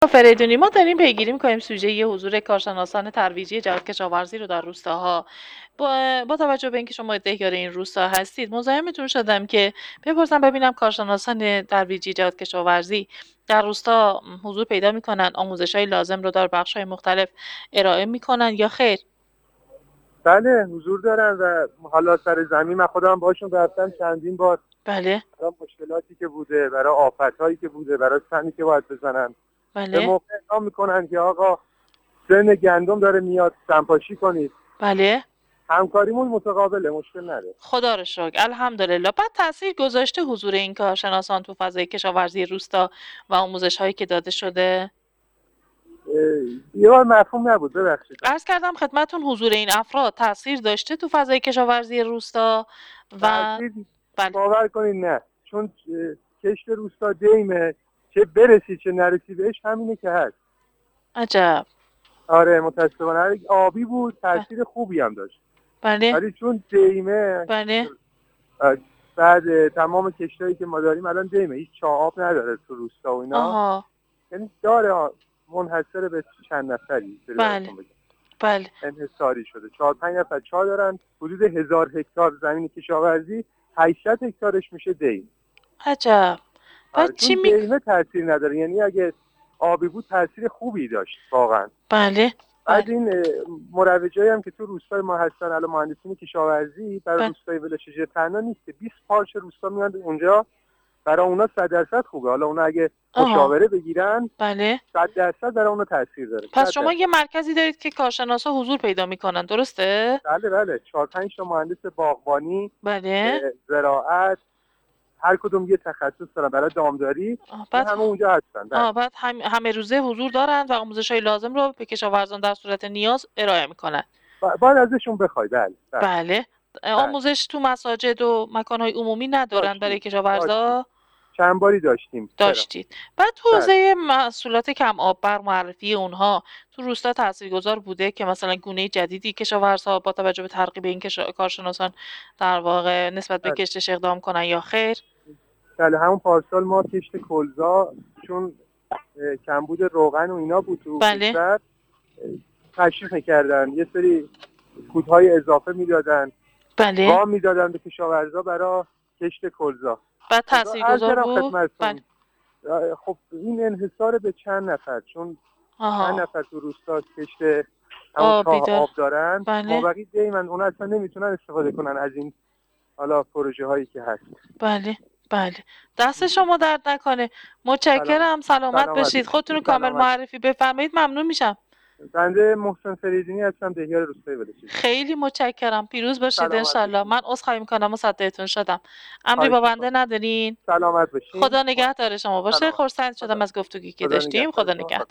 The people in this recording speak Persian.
فریدونی، ما داریم پیگیری می‌کنیم سوژه حضور کارشناسان ترویجی جهاد کشاورزی رو در روستاها. با توجه به اینکه شما دهیار این روستا هستید، مزاحمتون شدم که بپرسم ببینم کارشناسان ترویجی جهاد کشاورزی در روستا حضور پیدا می‌کنن، آموزش‌های لازم رو در بخش‌های مختلف ارائه می‌کنن یا خیر؟ بله حضور دارن و حالا سر زمین من خودم باشون رفتم چندین بار. بله. برای مشکلاتی که بوده، برای آفت‌هایی که بوده، برای سنی که باید بزنن. به بله. موقع اعلام میکنن که آقا سن گندم داره میاد، سنپاشی کنید. بله. همکاریمون متقابله، مشکل نداره. خدا رو شکر، الحمدلله. بعد تاثیر گذاشته حضور این کارشناسان تو فضای کشاورزی روستا و آموزش‌هایی که داده شده؟ یه بار مفهوم نبود، ببخشید. عرض کردم خدمتون حضور این افراد تاثیر داشته تو فضای کشاورزی روستا و بله. باور کنید نه، چون کشت روستا دیمه، چه برسید چه نرسید بهش همینه که هست. عجب. آره متاسفانه آبی بود، تاثیر خوبی هم داشت. بله. ولی چون دیمه. بله. بعد تمام کشتایی که ما داریم الان دیمه، هیچ چاه نداره تو روستا و اینا. آها. یعنی داره منحصر به چند نفری. بله. بله. انحصاری شده. 4-5 نفر چاه دارن. حدود 1000 هکتار زمین کشاورزی، 800 هکتارش میشه دیم. عجب. بعد چی دیمه تاثیر نداره، یعنی اگه آبی بود تاثیر خوبی داشت واقعا. بله. بعد این مروجایی هم که تو روستای ما هستن، الان مهندسین کشاورزی برای روستای ولشجه تنها نیست، 20 پارچه روستا میاد اونجا، برای اونا 100% خوبه. حالا اونا اگه مشاوره بگیرن، بله 100% برای اونا تاثیر داره. پس شما یه مرکزی دارید که کارشناسا حضور پیدا میکنن، درسته؟ بله 4-5 تا مهندس باغبانی، بله زراعت، هر کدوم یه تخصص دارن، برای دامداری همه اونجا هستن. بعد همه روزه حضور دارن و آموزش‌های لازم رو به کشاورزان در صورت نیاز ارائه میکنن. باید ازشون بخوای. بله. آموزش تو مساجد و مکان‌های عمومی ندارن برای کشاورزا؟ چند باری داشتید. بعد حوزه محصولات کم آب بر معرفی اونها تو روستا تاثیرگذار بوده که مثلا گونه جدیدی کشاورزها با توجه به ترغیب این کارشناسان در واقع نسبت به کشتش اقدام کنن یا خیر؟ بله همون پارسال ما کشت کلزا چون کمبود روغن و اینا بود تو کشور، تشریف میکردن یه سری کودهای اضافه میدادن، وام میدادن به کشاورزا برای کشت کلزا. بعد تاثیرگذار بود؟ خب این انحصار به چند نفر، چون چند نفر تو روستا کشت آب دارن، مابقی دیمن اونا اصلا نمیتونن استفاده کنن از این حالا پروژه هایی که هست. بله دست شما درد نکنه. متشکرم. سلامت باشید. خودتون رو کامل معرفی بفرمایید. ممنون میشم. بنده محسن فریدونی هستم، دهیار روستای ولشجه. خیلی متشکرم. پیروز باشید انشالله. من عذرخواهی میکنم مصدقتون شدم. امری با بنده ندارین؟ سلامت باشید. خدا نگهدار شما باشه. خرسند شدم از گفتگویی که داشتیم. خدا نگهدار.